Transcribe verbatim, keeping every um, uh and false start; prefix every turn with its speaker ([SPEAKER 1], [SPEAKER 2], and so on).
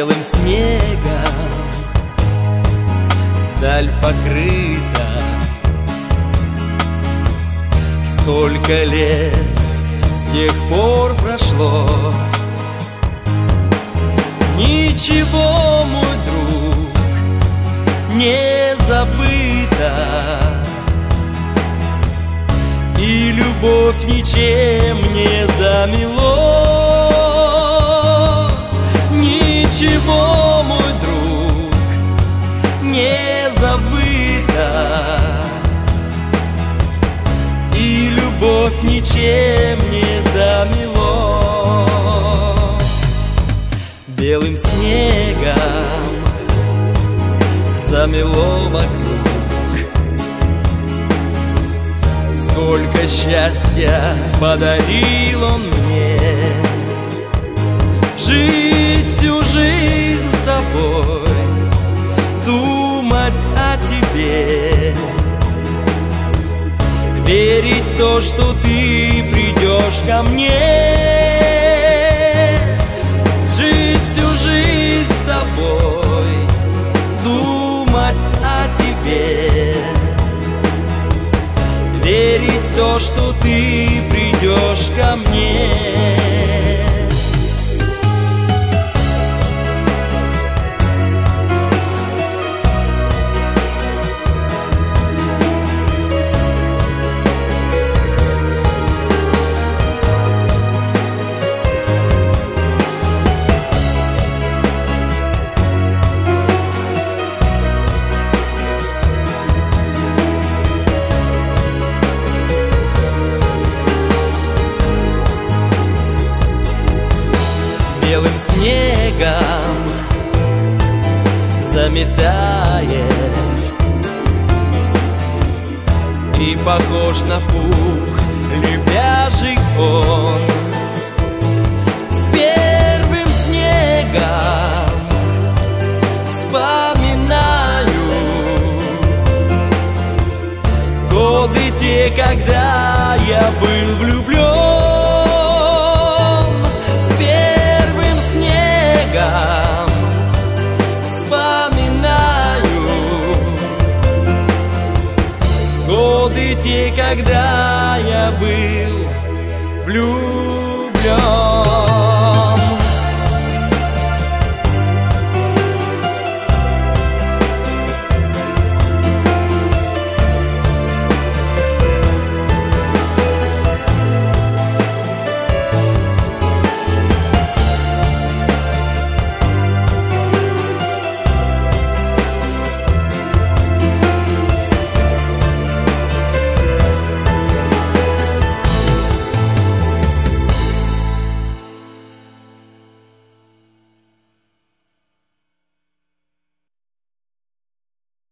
[SPEAKER 1] белым снегом даль покрыта. Сколько лет с тех пор прошло, ничего, мой друг, не забыто, и любовь ничем не замело. Ничего, мой друг, не забыто, и любовь ничем не замело. Белым снегом замело вокруг. Сколько счастья подарил он мне, жить всю жизнь с тобой, думать о тебе, верить в то, что ты придешь ко мне. Жить всю жизнь с тобой, думать о тебе, верить в то, что ты придешь ко мне. Белым снегом заметает, и похож на пух лебяжий он. С первым снегом вспоминаю годы те, когда я был влюблен. Вспоминаю годы те, когда я был влюблен.